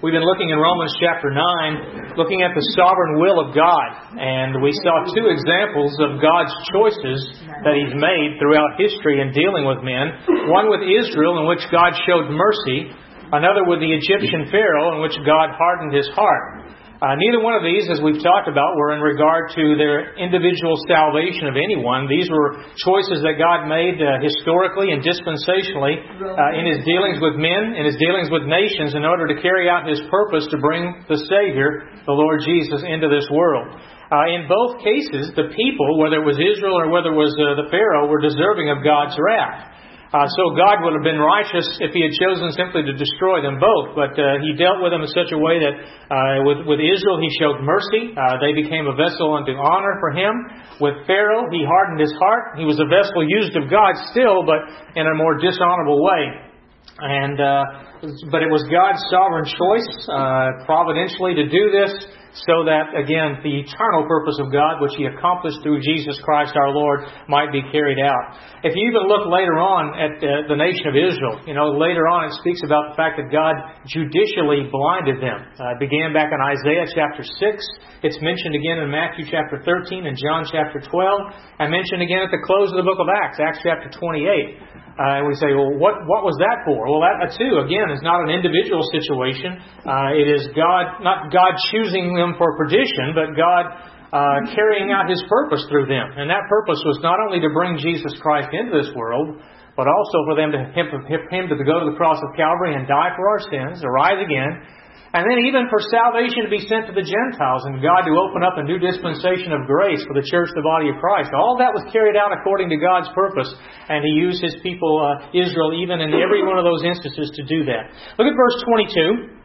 We've been looking in Romans chapter 9, looking at the sovereign will of God. And we saw two examples of God's choices that He's made throughout history in dealing with men. One with Israel, in which God showed mercy. Another with the Egyptian Pharaoh, in which God hardened his heart. Neither one of these, as we've talked about, were in regard to their individual salvation of anyone. These were choices that God made historically and dispensationally in His dealings with men, in His dealings with nations, in order to carry out His purpose to bring the Savior, the Lord Jesus, into this world. In both cases, the people, whether it was Israel or whether it was the Pharaoh, were deserving of God's wrath. So God would have been righteous if He had chosen simply to destroy them both. But He dealt with them in such a way that with Israel He showed mercy. They became a vessel unto honor for Him. With Pharaoh, He hardened his heart. He was a vessel used of God still, but in a more dishonorable way. But it was God's sovereign choice, providentially, to do this, so that, again, the eternal purpose of God, which He accomplished through Jesus Christ our Lord, might be carried out. If you even look later on at the nation of Israel, later on it speaks about the fact that God judicially blinded them. It began back in Isaiah chapter 6. It's mentioned again in Matthew chapter 13 and John chapter 12. And mentioned again at the close of the book of Acts chapter 28. And we say, well, what was that for? Well, that too, again, is not an individual situation. It is not God choosing them for perdition, but God carrying out His purpose through them. And that purpose was not only to bring Jesus Christ into this world, but also for Him to go to the cross of Calvary and die for our sins, to rise again, and then even for salvation to be sent to the Gentiles and God to open up a new dispensation of grace for the church, the body of Christ. All that was carried out according to God's purpose, and He used His people, Israel, even in every one of those instances to do that. Look at verse 22.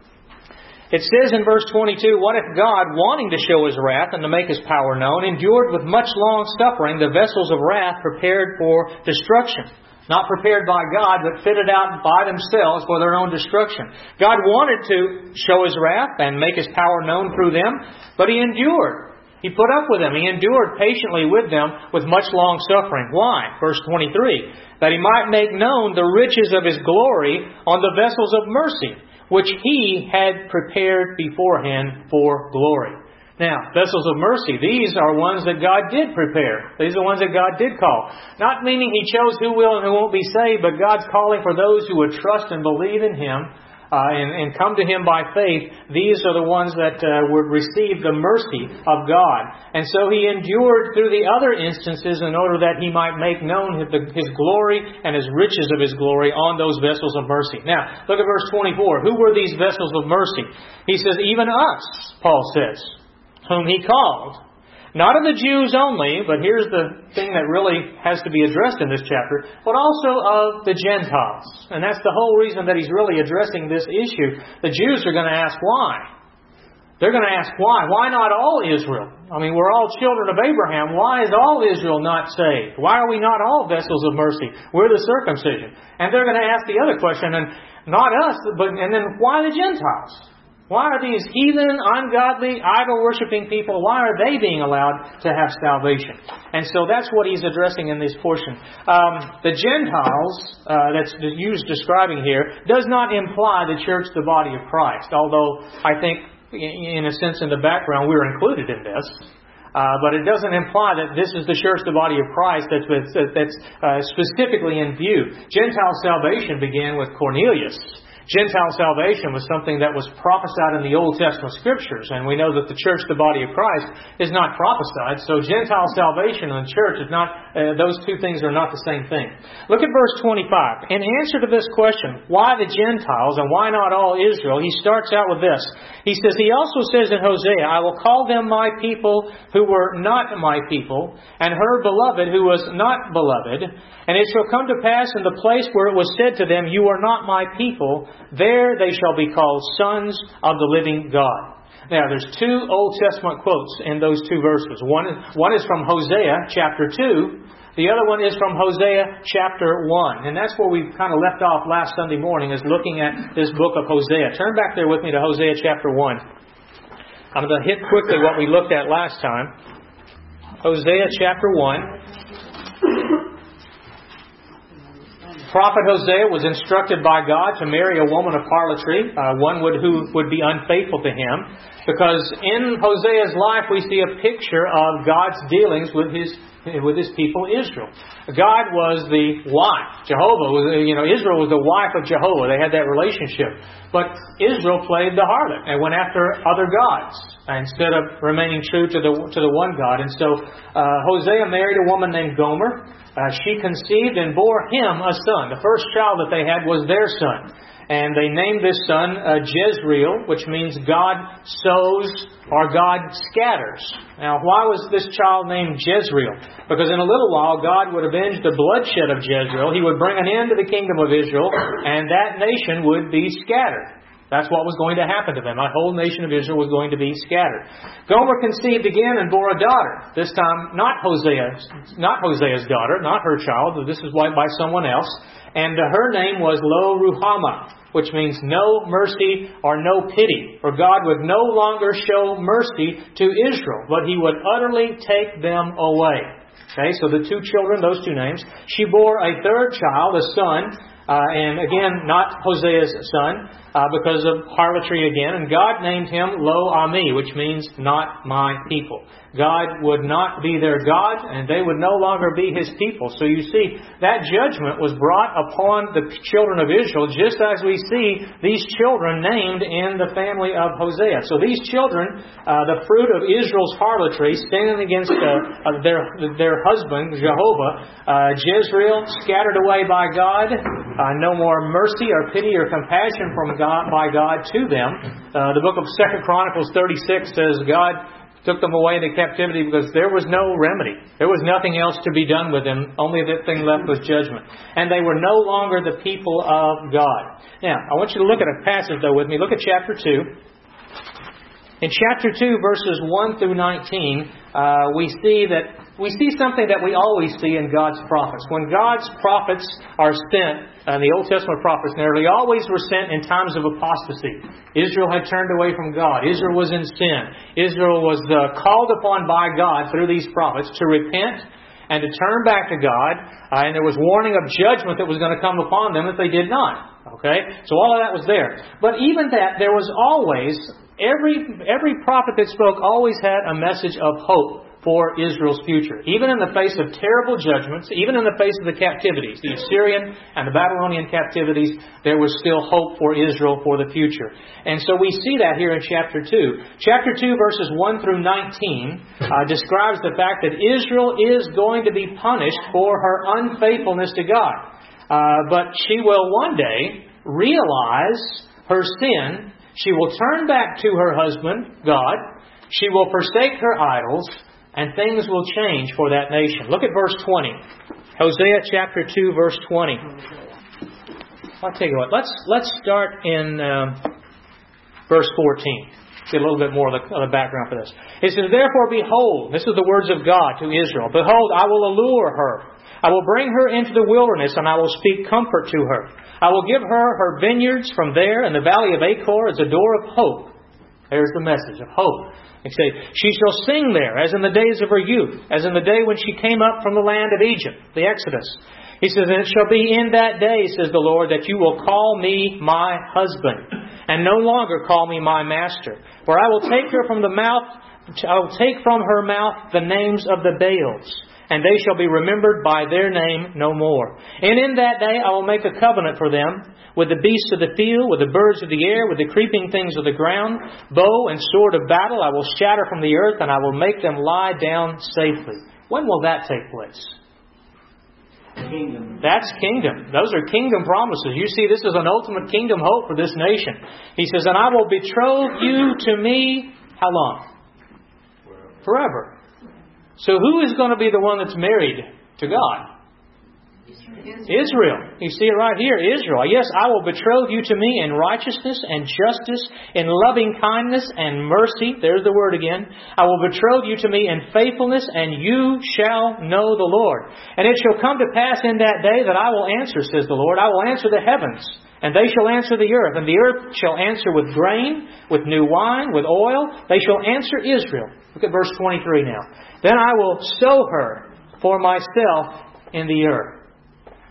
It says in verse 22, "What if God, wanting to show His wrath and to make His power known, endured with much long suffering the vessels of wrath prepared for destruction?" Not prepared by God, but fitted out by themselves for their own destruction. God wanted to show His wrath and make His power known through them, but He endured. He put up with them. He endured patiently with them with much long suffering. Why? Verse 23, "That He might make known the riches of His glory on the vessels of mercy, which He had prepared beforehand for glory." Now, vessels of mercy, these are ones that God did prepare. These are ones that God did call. Not meaning He chose who will and who won't be saved, but God's calling for those who would trust and believe in Him and come to Him by faith. These are the ones that would receive the mercy of God. And so He endured through the other instances in order that He might make known His glory and His riches of His glory on those vessels of mercy. Now, look at verse 24. Who were these vessels of mercy? He says, "Even us," Paul says, "whom He called." Not of the Jews only, but here's the thing that really has to be addressed in this chapter, but also of the Gentiles. And that's the whole reason that he's really addressing this issue. The Jews are going to ask why. They're going to ask why. Why not all Israel? I mean, we're all children of Abraham. Why is all Israel not saved? Why are we not all vessels of mercy? We're the circumcision. And they're going to ask the other question, and not us, and then why the Gentiles? Why are these heathen, ungodly, idol-worshipping people, why are they being allowed to have salvation? And so that's what he's addressing in this portion. The Gentiles that's used describing here does not imply the church, the body of Christ. Although I think, in a sense, in the background, we're included in this. But it doesn't imply that this is the church, the body of Christ, that's specifically in view. Gentile salvation began with Cornelius. Gentile salvation was something that was prophesied in the Old Testament Scriptures. And we know that the church, the body of Christ, is not prophesied. So Gentile salvation and the church is not, those two things are not the same thing. Look at verse 25. In answer to this question, why the Gentiles and why not all Israel, he starts out with this. He says, he also says in Hosea, "I will call them my people who were not my people, and her beloved who was not beloved. And it shall come to pass in the place where it was said to them, you are not my people, there they shall be called sons of the living God." Now, there's two Old Testament quotes in those two verses. One is from Hosea chapter 2. The other one is from Hosea chapter 1. And that's where we kind of left off last Sunday morning, is looking at this book of Hosea. Turn back there with me to Hosea chapter 1. I'm going to hit quickly what we looked at last time. Hosea chapter 1. prophet Hosea was instructed by God to marry a woman of harlotry, one who would be unfaithful to him, because in Hosea's life we see a picture of God's dealings with His people Israel. God was the wife. Israel was the wife of Jehovah. They had that relationship. But Israel played the harlot and went after other gods instead of remaining true to the one God. And so Hosea married a woman named Gomer. She conceived and bore him a son. The first child that they had was their son. And they named this son Jezreel, which means God sows or God scatters. Now, why was this child named Jezreel? Because in a little while, God would avenge the bloodshed of Jezreel. He would bring an end to the kingdom of Israel, and that nation would be scattered. That's what was going to happen to them. A whole nation of Israel was going to be scattered. Gomer conceived again and bore a daughter. This time, not Hosea's daughter, not her child. This is by someone else. And her name was Lo-Ruhamah, which means no mercy or no pity. For God would no longer show mercy to Israel, but He would utterly take them away. Okay, so the two children, those two names. She bore a third child, a son, and again, not Hosea's son, because of harlotry again. And God named him Lo-Ami, which means not my people. God would not be their God, and they would no longer be His people. So you see, that judgment was brought upon the children of Israel, just as we see these children named in the family of Hosea. So these children, the fruit of Israel's harlotry, standing against their husband, Jehovah, Jezreel, scattered away by God, no more mercy or pity or compassion by God to them. The book of 2 Chronicles 36 says God took them away into captivity because there was no remedy. There was nothing else to be done with them. Only the thing left was judgment. And they were no longer the people of God. Now, I want you to look at a passage, though, with me. Look at chapter 2. In chapter 2, verses 1 through 19, we see something that we always see in God's prophets. When God's prophets are sent, and the Old Testament prophets nearly always were sent in times of apostasy. Israel had turned away from God. Israel was in sin. Israel was called upon by God through these prophets to repent and to turn back to God. And there was warning of judgment that was going to come upon them if they did not. Okay? So all of that was there. But even that, there was always, every prophet that spoke always had a message of hope for Israel's future. Even in the face of terrible judgments, even in the face of the captivities, the Assyrian and the Babylonian captivities, there was still hope for Israel for the future. And so we see that here in chapter 2. Chapter 2, verses 1 through 19, describes the fact that Israel is going to be punished for her unfaithfulness to God. But she will one day realize her sin. She will turn back to her husband, God. She will forsake her idols. And things will change for that nation. Look at verse 20. Hosea chapter 2, verse 20. I'll tell you what. Let's start in verse 14. See a little bit more of the background for this. It says, "Therefore, behold," this is the words of God to Israel, "Behold, I will allure her. I will bring her into the wilderness, and I will speak comfort to her. I will give her her vineyards from there, and the valley of Achor as a door of hope." There's the message of hope. They say, "She shall sing there, as in the days of her youth, as in the day when she came up from the land of Egypt," the Exodus. He says, "And it shall be in that day, says the Lord, that you will call me my husband, and no longer call me my master. For I will take her from I will take from her mouth the names of the Baals, and they shall be remembered by their name no more. And in that day I will make a covenant for them, with the beasts of the field, with the birds of the air, with the creeping things of the ground, bow and sword of battle I will shatter from the earth, and I will make them lie down safely." When will that take place? Kingdom. That's kingdom. Those are kingdom promises. You see, this is an ultimate kingdom hope for this nation. He says, "And I will betroth you to me," how long? Forever. So who is going to be the one that's married to God? Israel. You see it right here. Israel. "Yes, I will betroth you to me in righteousness and justice, in loving kindness and mercy." There's the word again. "I will betroth you to me in faithfulness, and you shall know the Lord. And it shall come to pass in that day that I will answer, says the Lord. I will answer the heavens, and they shall answer the earth. And the earth shall answer with grain, with new wine, with oil. They shall answer Israel." Look at verse 23 now. "Then I will sow her for myself in the earth."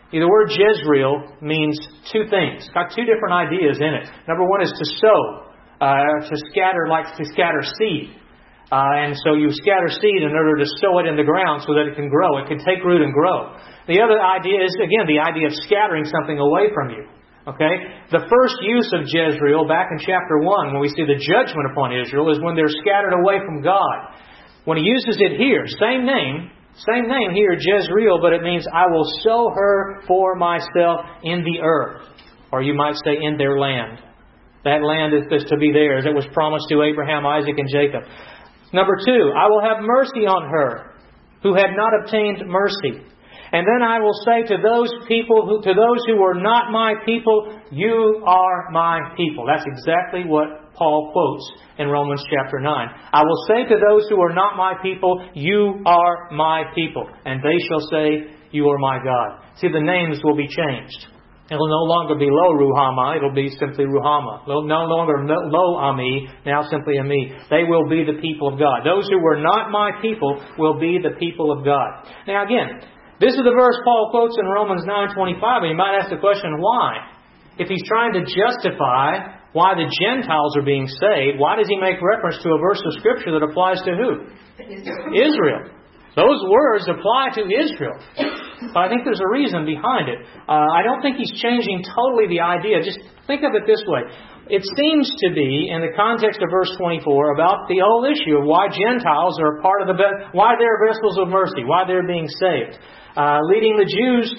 The word Jezreel means two things. It's got two different ideas in it. Number one is to sow, to scatter seed. And so you scatter seed in order to sow it in the ground so that it can grow. It can take root and grow. The other idea is, again, the idea of scattering something away from you. Okay? The first use of Jezreel back in chapter 1, when we see the judgment upon Israel, is when they're scattered away from God. When he uses it here, same name here, Jezreel, but it means I will sow her for myself in the earth. Or you might say in their land. That land is to be theirs. It was promised to Abraham, Isaac, and Jacob. Number 2, I will have mercy on her who had not obtained mercy. And then I will say to those who are not my people, you are my people. That's exactly what Paul quotes in Romans chapter 9. I will say to those who are not my people, you are my people. And they shall say, you are my God. See, the names will be changed. It will no longer be Lo Ruhamah, it will be simply Ruhamah. No longer Lo Ami, now simply Ami. They will be the people of God. Those who were not my people will be the people of God. Now again, this is the verse Paul quotes in Romans 9:25, and you might ask the question, why? If he's trying to justify why the Gentiles are being saved, why does he make reference to a verse of Scripture that applies to who? Israel. Those words apply to Israel. But I think there's a reason behind it. I don't think he's changing totally the idea. Just think of it this way. It seems to be, in the context of verse 24, about the whole issue of why Gentiles are a part of why they're vessels of mercy, why they're being saved. Leading the Jews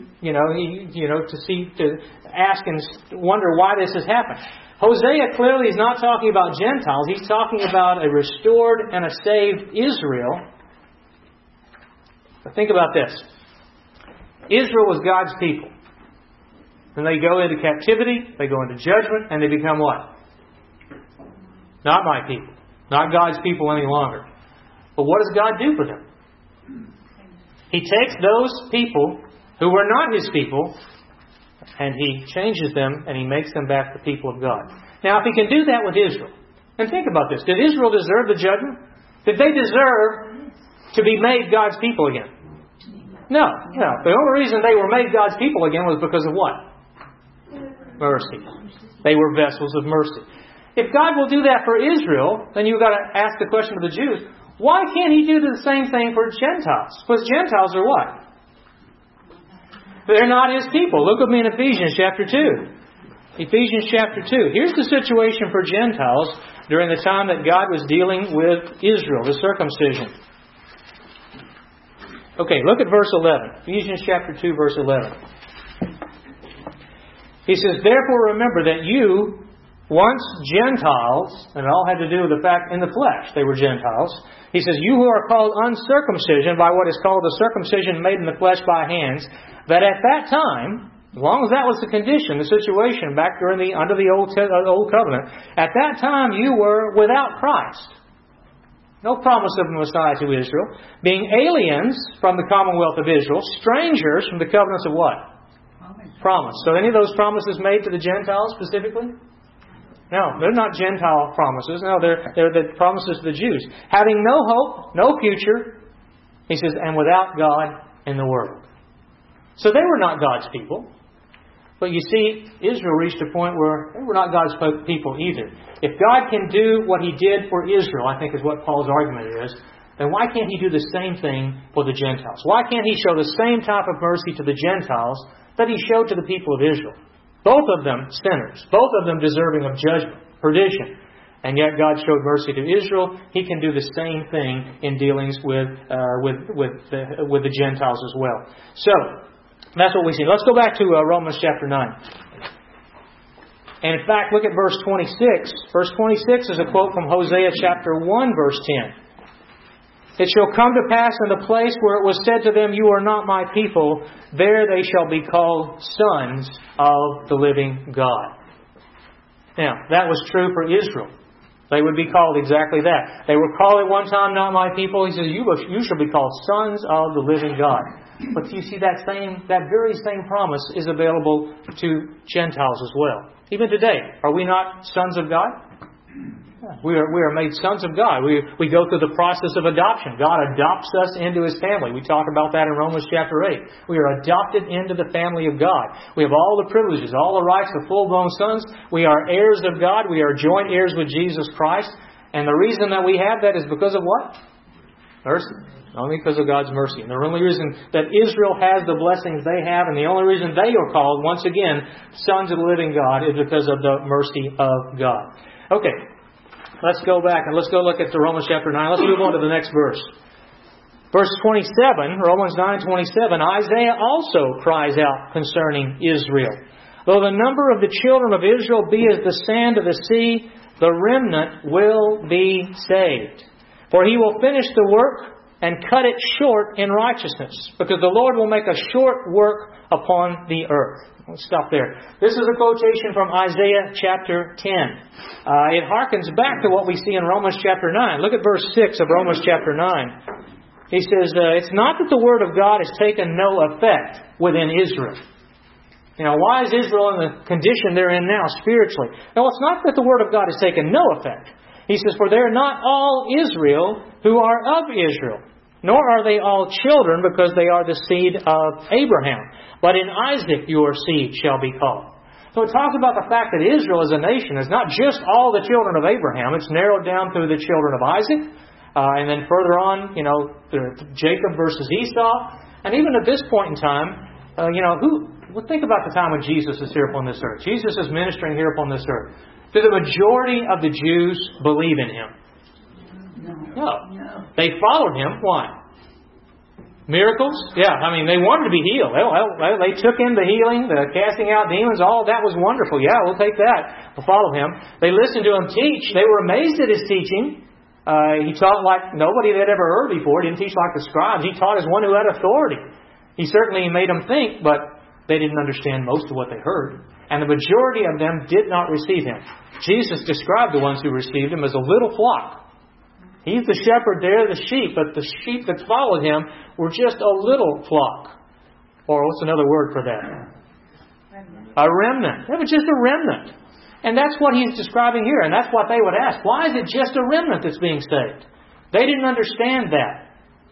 to ask and wonder why this has happened. Hosea clearly is not talking about Gentiles. He's talking about a restored and a saved Israel. But think about this. Israel was God's people. Then they go into captivity, they go into judgment, and they become what? Not my people. Not God's people any longer. But what does God do for them? He takes those people who were not His people, and He changes them, and He makes them back the people of God. Now, if He can do that with Israel, and think about this. Did Israel deserve the judgment? Did they deserve to be made God's people again? No. The only reason they were made God's people again was because of what? Mercy. They were vessels of mercy. If God will do that for Israel, then you've got to ask the question to the Jews, why can't He do the same thing for Gentiles? Because Gentiles are what? They're not His people. Look with me in Ephesians chapter 2. Ephesians chapter 2. Here's the situation for Gentiles during the time that God was dealing with Israel, the circumcision. Okay, look at verse 11. Ephesians chapter 2, verse 11. He says, therefore remember that you, once Gentiles, and it all had to do with the fact in the flesh they were Gentiles. He says, you who are called uncircumcision by what is called the circumcision made in the flesh by hands, that at that time, as long as that was the condition, the situation back under the old covenant, at that time you were without Christ. No promise of the Messiah to Israel. Being aliens from the commonwealth of Israel, strangers from the covenants of what? Promise. So any of those promises made to the Gentiles specifically? No, they're not Gentile promises. No, they're the promises to the Jews. Having no hope, no future, he says, and without God in the world. So they were not God's people. But you see, Israel reached a point where they were not God's people either. If God can do what He did for Israel, I think is what Paul's argument is, then why can't He do the same thing for the Gentiles? Why can't He show the same type of mercy to the Gentiles that He showed to the people of Israel? Both of them sinners. Both of them deserving of judgment, perdition. And yet God showed mercy to Israel. He can do the same thing in dealings with the Gentiles as well. So, that's what we see. Let's go back to Romans chapter 9. And in fact, look at verse 26. Verse 26 is a quote from Hosea chapter 1, verse 10. It shall come to pass in the place where it was said to them, you are not my people, there they shall be called sons of the living God. Now, that was true for Israel. They would be called exactly that. They were called at one time not my people. He says, you shall be called sons of the living God. But you see, that very same promise is available to Gentiles as well. Even today, are we not sons of God? We are made sons of God. We go through the process of adoption. God adopts us into His family. We talk about that in Romans chapter 8. We are adopted into the family of God. We have all the privileges, all the rights of full-blown sons. We are heirs of God. We are joint heirs with Jesus Christ. And the reason that we have that is because of what? Mercy. Only because of God's mercy. And the only reason that Israel has the blessings they have, and the only reason they are called, once again, sons of the living God, is because of the mercy of God. Okay. Let's go back and let's go look at the Romans chapter 9. Let's move on to the next verse. Verse 27, Romans 9:27, Isaiah also cries out concerning Israel. Though the number of the children of Israel be as the sand of the sea, the remnant will be saved. For He will finish the work and cut it short in righteousness, because the Lord will make a short work upon the earth. Let's stop there. This is a quotation from Isaiah chapter 10. It harkens back to what we see in Romans chapter 9. Look at verse 6 of Romans chapter 9. He says, it's not that the Word of God has taken no effect within Israel. Why is Israel in the condition they're in now spiritually? No, it's not that the Word of God has taken no effect. He says, for they are not all Israel who are of Israel, nor are they all children, because they are the seed of Abraham. But in Isaac your seed shall be called. So it talks about the fact that Israel as a nation is not just all the children of Abraham. It's narrowed down through the children of Isaac. And then further on, Jacob versus Esau. And even at this point in time, think about the time when Jesus is here upon this earth. Jesus is ministering here upon this earth. Do the majority of the Jews believe in Him? No. They followed Him. Why? Miracles? Yeah, they wanted to be healed. They took in the healing, the casting out demons, all that was wonderful. Yeah, we'll take that. We'll follow Him. They listened to Him teach. They were amazed at His teaching. He taught like nobody they'd ever heard before. He didn't teach like the scribes. He taught as one who had authority. He certainly made them think, but they didn't understand most of what they heard. And the majority of them did not receive Him. Jesus described the ones who received Him as a little flock. He's the shepherd, they're the sheep, but the sheep that followed Him were just a little flock. Or what's another word for that? A remnant. They were just a remnant. And that's what He's describing here. And that's what they would ask. Why is it just a remnant that's being saved? They didn't understand that.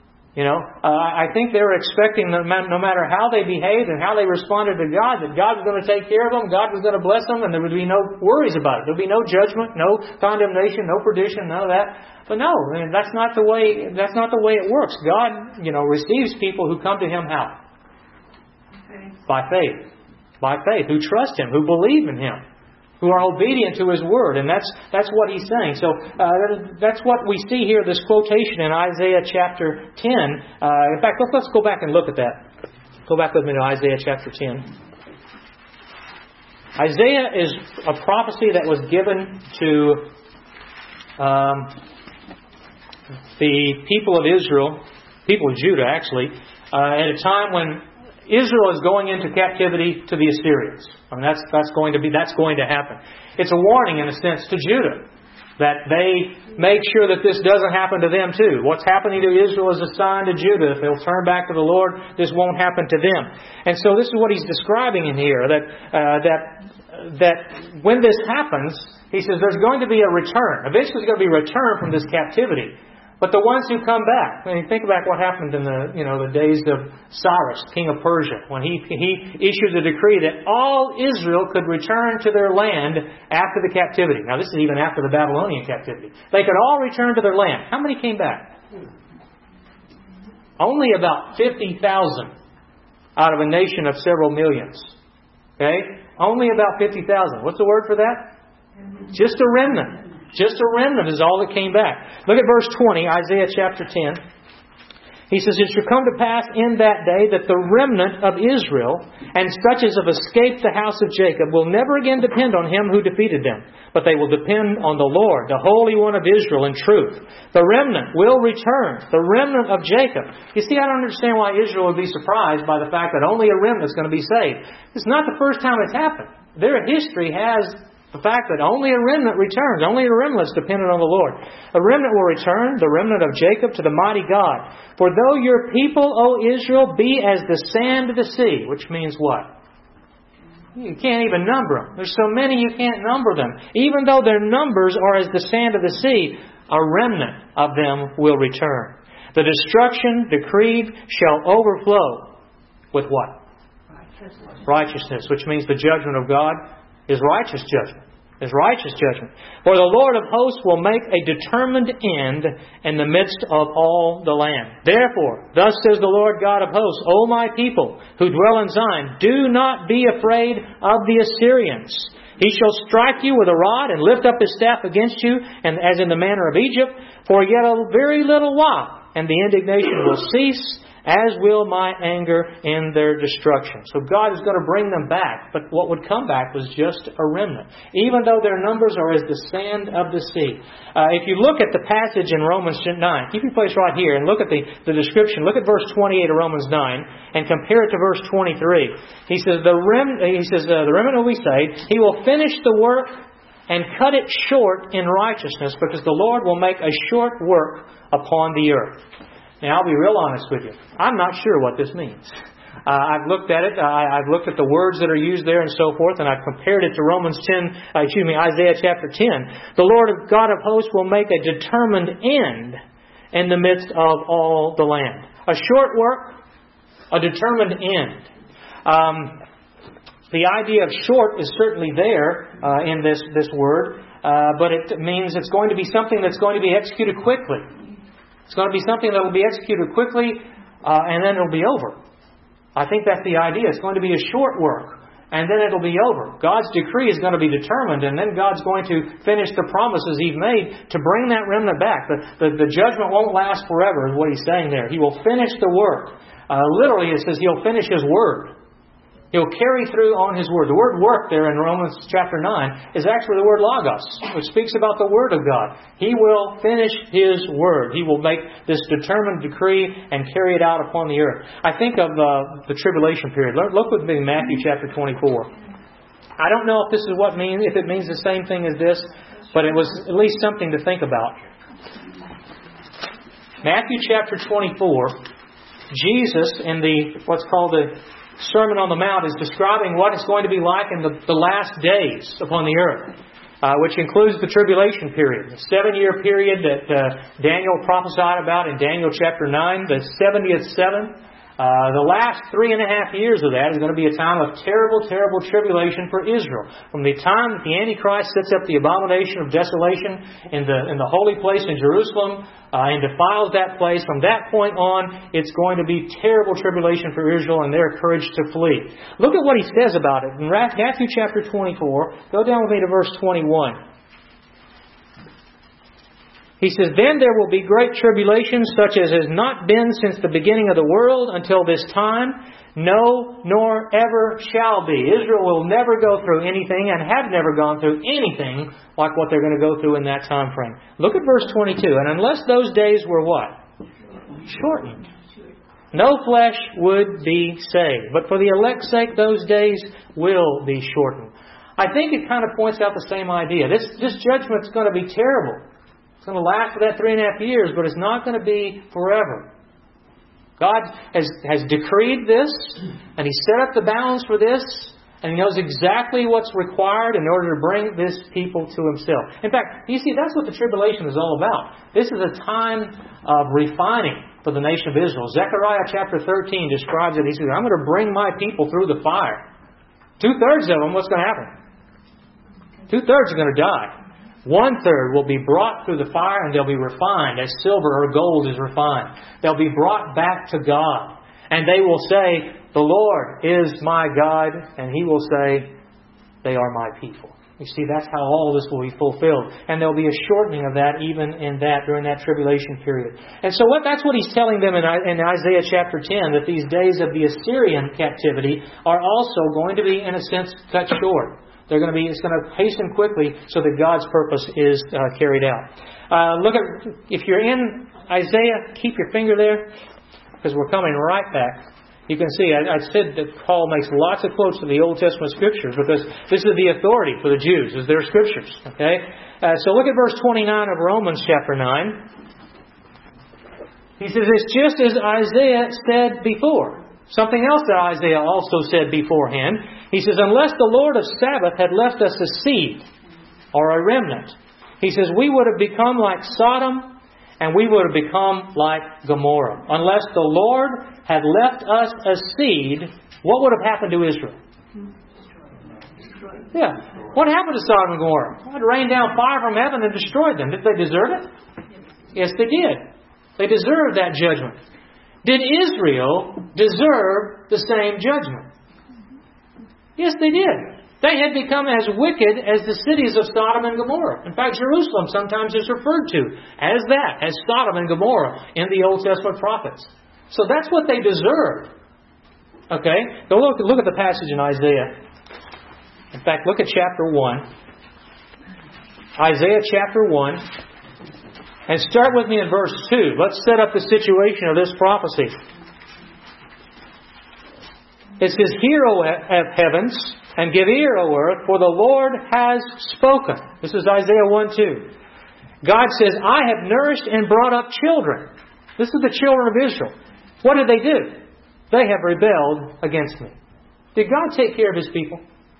I think they were expecting no matter how they behaved and how they responded to God, that God was going to take care of them, God was going to bless them, and there would be no worries about it. There would be no judgment, no condemnation, no perdition, none of that. But no, that's not the way it works. God, receives people who come to Him how? By faith. By faith, who trust Him, who believe in Him, who are obedient to His Word. And that's what He's saying. So that's what we see here, this quotation in Isaiah chapter 10. In fact, let's go back and look at that. Go back with me to Isaiah chapter 10. Isaiah is a prophecy that was given to the people of Israel, people of Judah actually, at a time when Israel is going into captivity to the Assyrians. That's going to happen. It's a warning, in a sense, to Judah, that they make sure that this doesn't happen to them too. What's happening to Israel is a sign to Judah. If they'll turn back to the Lord, this won't happen to them. And so this is what He's describing in here, that when this happens, He says there's going to be a return. Eventually there's going to be a return from this captivity. But the ones who come back, think about what happened in the days of Cyrus, king of Persia, when he issued a decree that all Israel could return to their land after the captivity. Now this is even after the Babylonian captivity. They could all return to their land. How many came back? Only about 50,000 out of a nation of several millions. Okay? Only about 50,000. What's the word for that? Just a remnant. Just a remnant is all that came back. Look at verse 20, Isaiah chapter 10. He says, it shall come to pass in that day that the remnant of Israel and such as have escaped the house of Jacob will never again depend on him who defeated them, but they will depend on the Lord, the Holy One of Israel, in truth. The remnant will return, the remnant of Jacob. You see, I don't understand why Israel would be surprised by the fact that only a remnant is going to be saved. It's not the first time it's happened. Their history has the fact that only a remnant returns. Only a remnant is dependent on the Lord. A remnant will return, the remnant of Jacob, to the mighty God. For though your people, O Israel, be as the sand of the sea, which means what? You can't even number them. There's so many you can't number them. Even though their numbers are as the sand of the sea, a remnant of them will return. The destruction decreed shall overflow with what? Righteousness, which means the judgment of God is righteous judgment. Is righteous judgment. For the Lord of hosts will make a determined end in the midst of all the land. Therefore, thus says the Lord God of hosts, O my people who dwell in Zion, do not be afraid of the Assyrians. He shall strike you with a rod and lift up his staff against you, and as in the manner of Egypt, for yet a very little while, and the indignation will cease, as will my anger in their destruction. So God is going to bring them back. But what would come back was just a remnant. Even though their numbers are as the sand of the sea. If you look at the passage in Romans 9, keep your place right here and look at the description. Look at verse 28 of Romans 9 and compare it to verse 23. He says, the remnant will be saved. He will finish the work and cut it short in righteousness, because the Lord will make a short work upon the earth. Now, I'll be real honest with you. I'm not sure what this means. I've looked at it. I've looked at the words that are used there and so forth, and I've compared it to Isaiah chapter 10. The Lord God of hosts will make a determined end in the midst of all the land. A short work, a determined end. The idea of short is certainly there in this word, but it means it's going to be something that's going to be executed quickly. It's going to be something that will be executed quickly, and then it'll be over. I think that's the idea. It's going to be a short work, and then it'll be over. God's decree is going to be determined, and then God's going to finish the promises He's made to bring that remnant back. The judgment won't last forever, is what He's saying there. He will finish the work. Literally, it says He'll finish His word. He'll carry through on His word. The word work there in Romans chapter 9 is actually the word logos, which speaks about the Word of God. He will finish His word. He will make this determined decree and carry it out upon the earth. I think of the tribulation period. Look with me in Matthew chapter 24. I don't know if this is if it means the same thing as this, but it was at least something to think about. Matthew chapter 24, Jesus in what's called the Sermon on the Mount is describing what it's going to be like in the last days upon the earth, which includes the tribulation period. The 7-year period that Daniel prophesied about in Daniel chapter 9, the 70th seven. The last 3.5 years of that is going to be a time of terrible, terrible tribulation for Israel. From the time that the Antichrist sets up the abomination of desolation in the holy place in Jerusalem and defiles that place, from that point on, it's going to be terrible tribulation for Israel, and they're encouraged to flee. Look at what he says about it. In Matthew chapter 24, go down with me to verse 21. He says, Then there will be great tribulation, such as has not been since the beginning of the world until this time, no, nor ever shall be. Israel will never go through anything, and have never gone through anything like what they're going to go through in that time frame. Look at verse 22. And unless those days were what? Shortened. No flesh would be saved. But for the elect's sake, those days will be shortened. I think it kind of points out the same idea. This judgment's going to be terrible. It's going to last for that 3.5 years, but it's not going to be forever. God has decreed this, and He set up the balance for this, and He knows exactly what's required in order to bring this people to Himself. In fact, you see, that's what the tribulation is all about. This is a time of refining for the nation of Israel. Zechariah chapter 13 describes it. He says, I'm going to bring my people through the fire. 2/3 of them, what's going to happen? 2/3 are going to die. 1/3 will be brought through the fire, and they'll be refined as silver or gold is refined. They'll be brought back to God. And they will say, the Lord is my God. And He will say, they are my people. You see, that's how all this will be fulfilled. And there'll be a shortening of that even during that tribulation period. And so that's what He's telling them in Isaiah chapter 10, that these days of the Assyrian captivity are also going to be, in a sense, cut short. It's going to hasten quickly so that God's purpose is carried out. If you're in Isaiah, keep your finger there, because we're coming right back. You can see, I said that Paul makes lots of quotes to the Old Testament Scriptures, because this is the authority for the Jews, is their Scriptures. Okay, so look at verse 29 of Romans chapter 9. He says, it's just as Isaiah said before. Something else that Isaiah also said beforehand. He says, unless the Lord of Sabaoth had left us a seed or a remnant, He says, we would have become like Sodom and we would have become like Gomorrah. Unless the Lord had left us a seed, what would have happened to Israel? Yeah. What happened to Sodom and Gomorrah? It rained down fire from heaven and destroyed them. Did they deserve it? Yes, they did. They deserved that judgment. Did Israel deserve the same judgment? Yes, they did. They had become as wicked as the cities of Sodom and Gomorrah. In fact, Jerusalem sometimes is referred to as that, as Sodom and Gomorrah in the Old Testament prophets. So that's what they deserved. Okay? Go look at the passage in Isaiah. In fact, look at chapter 1. Isaiah chapter 1. And start with me in verse 2. Let's set up the situation of this prophecy. It says, Hear, O heavens, and give ear, O earth, for the Lord has spoken. This is Isaiah 1:2. God says, I have nourished and brought up children. This is the children of Israel. What did they do? They have rebelled against me. Did God take care of His people?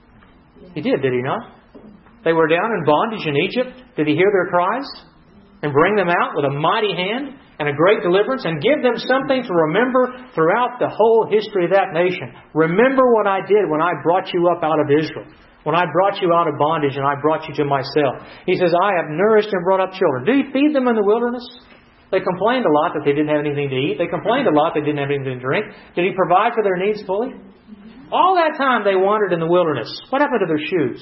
He did He not? They were down in bondage in Egypt. Did He hear their cries? And bring them out with a mighty hand and a great deliverance and give them something to remember throughout the whole history of that nation. Remember what I did when I brought you up out of Israel. When I brought you out of bondage and I brought you to myself. He says, I have nourished and brought up children. Did He feed them in the wilderness? They complained a lot that they didn't have anything to eat. They complained a lot they didn't have anything to drink. Did He provide for their needs fully? All that time they wandered in the wilderness. What happened to their shoes?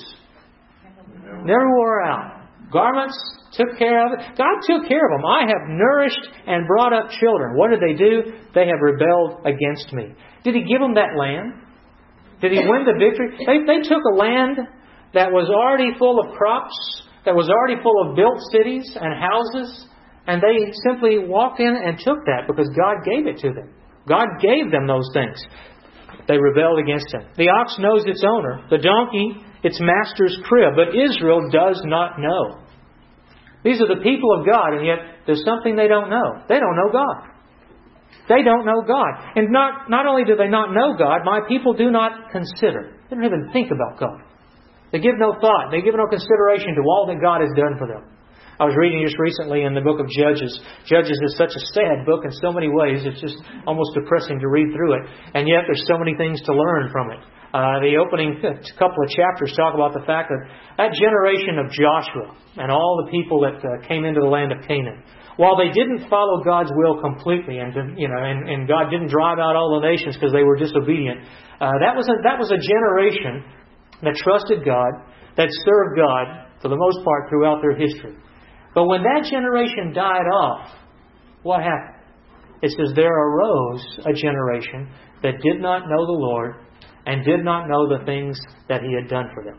Never wore out. Garments, took care of it. God took care of them. I have nourished and brought up children. What did they do? They have rebelled against me. Did He give them that land? Did He win the victory? They took a land that was already full of crops, that was already full of built cities and houses, and they simply walked in and took that because God gave it to them. God gave them those things. They rebelled against Him. The ox knows its owner, the donkey its master's crib, but Israel does not know. These are the people of God, and yet there's something they don't know. They don't know God. They don't know God. And not only do they not know God, my people do not consider. They don't even think about God. They give no thought. They give no consideration to all that God has done for them. I was reading just recently in the book of Judges. Judges is such a sad book in so many ways. It's just almost depressing to read through it. And yet there's so many things to learn from it. The opening couple of chapters talk about the fact that generation of Joshua and all the people that came into the land of Canaan, while they didn't follow God's will completely, and God didn't drive out all the nations because they were disobedient, that was a generation that trusted God, that served God for the most part throughout their history. But when that generation died off, what happened? It says there arose a generation that did not know the Lord and did not know the things that He had done for them.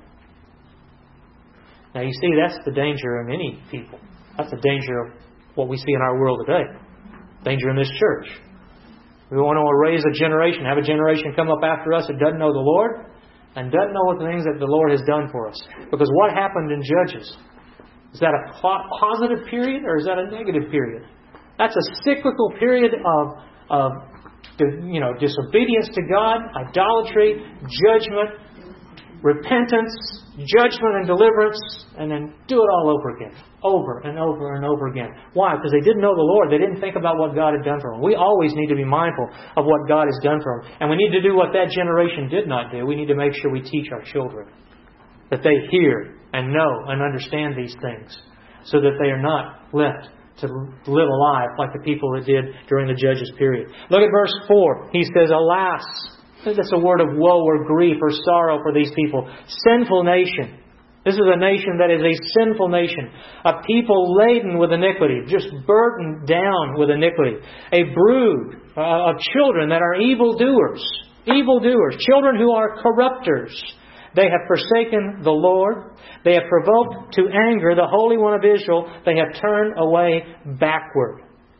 Now you see, that's the danger of any people. That's the danger of what we see in our world today. Danger in this church. We want to raise a generation, have a generation come up after us that doesn't know the Lord and doesn't know what the things that the Lord has done for us. Because what happened in Judges? Is that a positive period or is that a negative period? That's a cyclical period of disobedience to God, idolatry, judgment, repentance, judgment and deliverance, and then do it all over again. Over and over and over again. Why? Because they didn't know the Lord. They didn't think about what God had done for them. We always need to be mindful of what God has done for them. And we need to do what that generation did not do. We need to make sure we teach our children that they hear and know and understand these things so that they are not left to live a life like the people that did during the Judges period. Look at verse 4. He says, Alas, that's a word of woe or grief or sorrow for these people. Sinful nation. This is a nation that is a sinful nation. A people laden with iniquity, just burdened down with iniquity. A brood of children that are evildoers. Evildoers. Children who are corrupters. They have forsaken the Lord. They have provoked to anger the Holy One of Israel. They have turned away backward.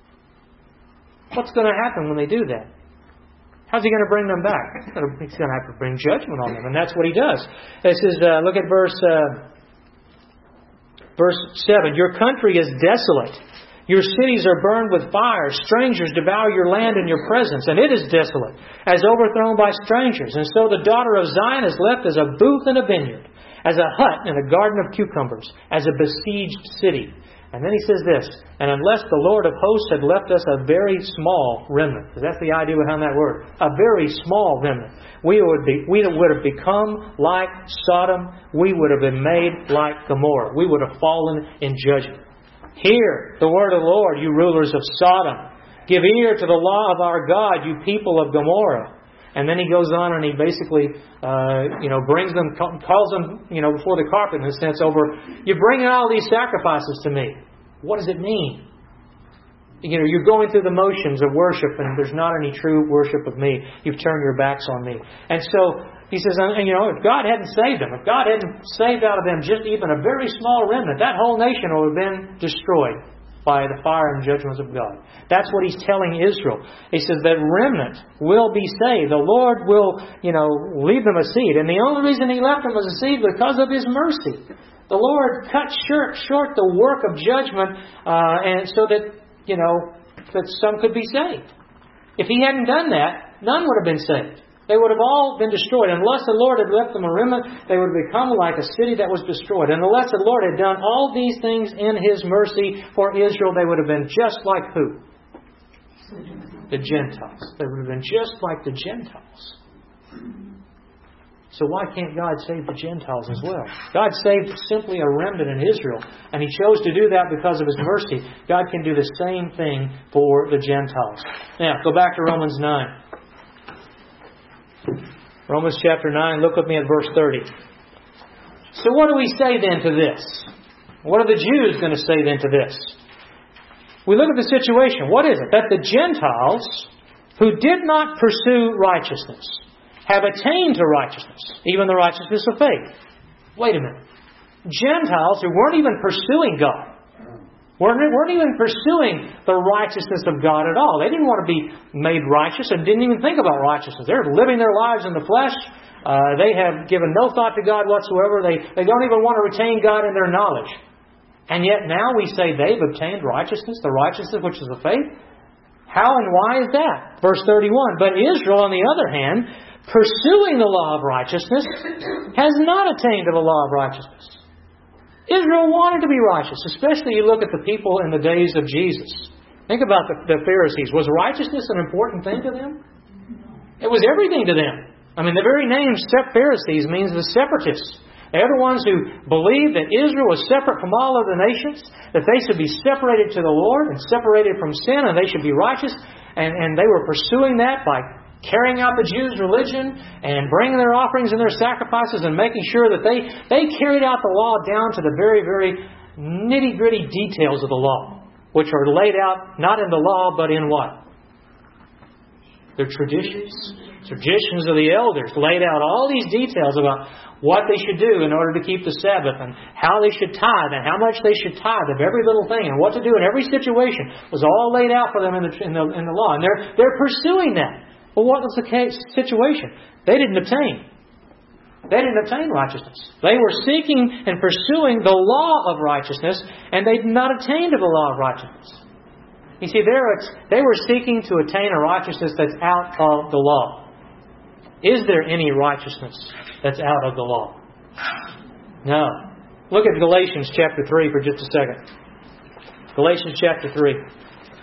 What's going to happen when they do that? How's He going to bring them back? He's going to have to bring judgment on them. And that's what He does. It says, look at verse 7. Your country is desolate. Your cities are burned with fire. Strangers devour your land in your presence, and it is desolate, as overthrown by strangers. And so the daughter of Zion is left as a booth in a vineyard, as a hut in a garden of cucumbers, as a besieged city. And then he says this, and unless the Lord of hosts had left us a very small remnant, because that's the idea behind that word, a very small remnant, we would have become like Sodom. We would have been made like Gomorrah. We would have fallen in judgment. Hear the word of the Lord, you rulers of Sodom. Give ear to the law of our God, you people of Gomorrah. And then he goes on and he basically, brings them, calls them, before the carpet in a sense over, you're bringing all these sacrifices to me. What does it mean? You're going through the motions of worship and there's not any true worship of me. You've turned your backs on me. And so he says, if God hadn't saved them, if God hadn't saved out of them just even a very small remnant, that whole nation would have been destroyed by the fire and judgments of God. That's what he's telling Israel. He says that remnant will be saved. The Lord will, leave them a seed. And the only reason he left them as a seed was because of his mercy. The Lord cut short the work of judgment and so that, that some could be saved. If he hadn't done that, none would have been saved. They would have all been destroyed. Unless the Lord had left them a remnant, they would have become like a city that was destroyed. And unless the Lord had done all these things in His mercy for Israel, they would have been just like who? The Gentiles. They would have been just like the Gentiles. So why can't God save the Gentiles as well? God saved simply a remnant in Israel, and He chose to do that because of His mercy. God can do the same thing for the Gentiles. Now, go back to Romans 9. Romans chapter 9, look with me at verse 30. So what do we say then to this? What are the Jews going to say then to this? We look at the situation. What is it? That the Gentiles who did not pursue righteousness have attained to righteousness, even the righteousness of faith. Wait a minute. Gentiles who weren't even pursuing God, weren't even pursuing the righteousness of God at all. They didn't want to be made righteous and didn't even think about righteousness. They're living their lives in the flesh. They have given no thought to God whatsoever. They don't even want to retain God in their knowledge. And yet now we say they've obtained righteousness, the righteousness which is of faith. How and why is that? Verse 31, but Israel, on the other hand, pursuing the law of righteousness, has not attained to the law of righteousness. Israel wanted to be righteous, especially you look at the people in the days of Jesus. Think about the Pharisees. Was righteousness an important thing to them? It was everything to them. I mean, the very name Pharisees means the separatists. They're the ones who believed that Israel was separate from all other nations, that they should be separated to the Lord and separated from sin, and they should be righteous. And they were pursuing that by carrying out the Jews' religion and bringing their offerings and their sacrifices and making sure that they carried out the law down to the very, very nitty-gritty details of the law, which are laid out not in the law, but in what? Their traditions. Traditions of the elders laid out all these details about what they should do in order to keep the Sabbath and how they should tithe and how much they should tithe of every little thing and what to do in every situation was all laid out for them in the law. And they're pursuing that. Well, what was the situation? They didn't obtain. They didn't obtain righteousness. They were seeking and pursuing the law of righteousness, and they did not attain to the law of righteousness. You see, they were seeking to attain a righteousness that's out of the law. Is there any righteousness that's out of the law? No. Look at Galatians chapter 3 for just a second. Galatians chapter 3.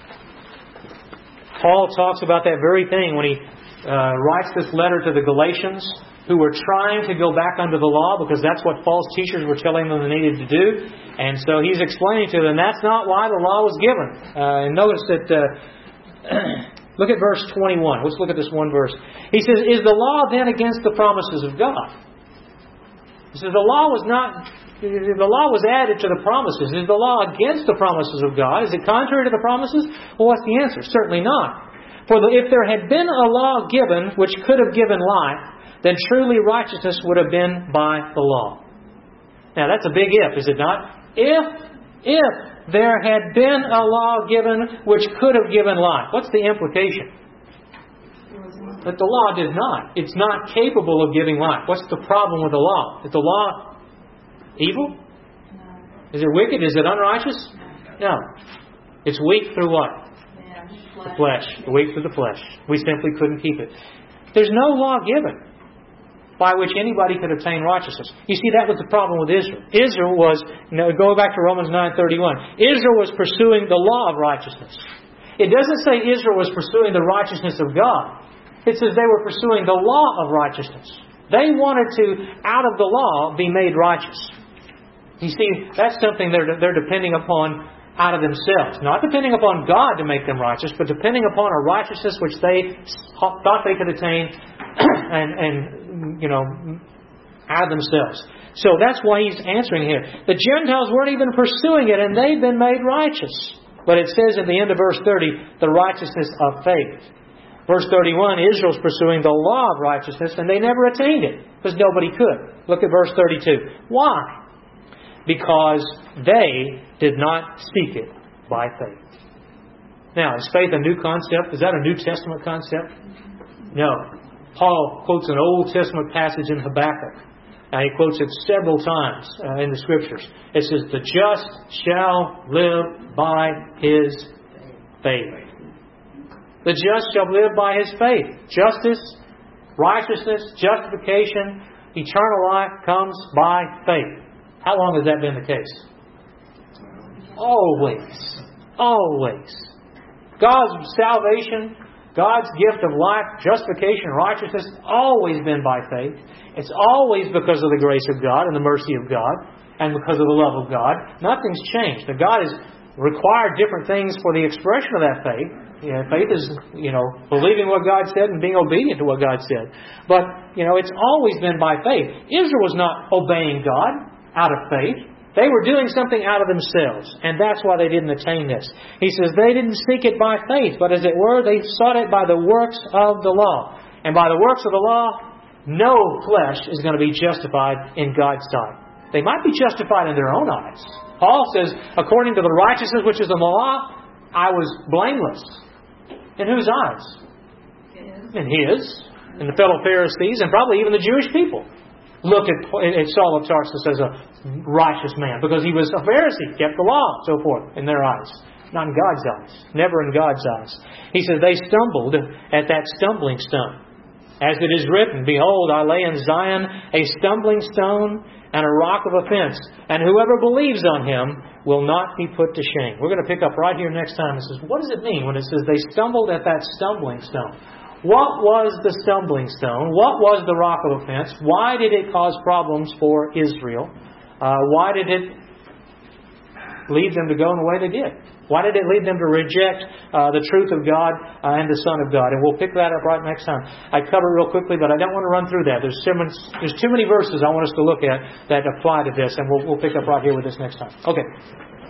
Paul talks about that very thing when he writes this letter to the Galatians who were trying to go back under the law because that's what false teachers were telling them they needed to do. And so he's explaining to them that's not why the law was given. And notice that, look at verse 21. Let's look at this one verse. He says, is the law then against the promises of God? He says the law was added to the promises. Is the law against the promises of God? Is it contrary to the promises? Well, what's the answer? Certainly not. For if there had been a law given which could have given life, then truly righteousness would have been by the law. Now, that's a big if, is it not? If there had been a law given which could have given life. What's the implication? That the law did not. It's not capable of giving life. What's the problem with the law? Is the law evil? Is it wicked? Is it unrighteous? No. It's weak through what? The flesh. Weak through the flesh. We simply couldn't keep it. There's no law given by which anybody could obtain righteousness. You see, that was the problem with Israel. Israel was, go back to Romans 9:31. Israel was pursuing the law of righteousness. It doesn't say Israel was pursuing the righteousness of God. It says they were pursuing the law of righteousness. They wanted to, out of the law, be made righteous. You see, that's something they're depending upon out of themselves. Not depending upon God to make them righteous, but depending upon a righteousness which they thought they could attain and out of themselves. So that's why he's answering here. The Gentiles weren't even pursuing it, and they've been made righteous. But it says at the end of verse 30, the righteousness of faith. Verse 31, Israel's pursuing the law of righteousness, and they never attained it, because nobody could. Look at verse 32. Why? Because they did not seek it by faith. Now, is faith a new concept? Is that a New Testament concept? No. Paul quotes an Old Testament passage in Habakkuk. He quotes it several times in the Scriptures. It says, the just shall live by his faith. The just shall live by his faith. Justice, righteousness, justification, eternal life comes by faith. How long has that been the case? Always. Always. God's salvation, God's gift of life, justification, righteousness, always been by faith. It's always because of the grace of God and the mercy of God and because of the love of God. Nothing's changed. Now, God has required different things for the expression of that faith. Faith is, believing what God said and being obedient to what God said. But, it's always been by faith. Israel was not obeying God out of faith. They were doing something out of themselves. And that's why they didn't attain this. He says they didn't seek it by faith, but as it were, they sought it by the works of the law. And by the works of the law, no flesh is going to be justified in God's sight. They might be justified in their own eyes. Paul says, according to the righteousness which is in the law, I was blameless. In whose eyes? In his. In the fellow Pharisees and probably even the Jewish people. Looked at Saul of Tarsus as a righteous man because he was a Pharisee, kept the law, so forth, in their eyes. Not in God's eyes. Never in God's eyes. He says, they stumbled at that stumbling stone. As it is written, behold, I lay in Zion a stumbling stone and a rock of offense, and whoever believes on him will not be put to shame. We're going to pick up right here next time. It says, what does it mean when it says they stumbled at that stumbling stone? What was the stumbling stone? What was the rock of offense? Why did it cause problems for Israel? Why did it lead them to go in the way they did? Why did it lead them to reject the truth of God and the Son of God? And we'll pick that up right next time. I cover it real quickly, but I don't want to run through that. There's too many verses I want us to look at that apply to this, and we'll pick up right here with this next time. Okay.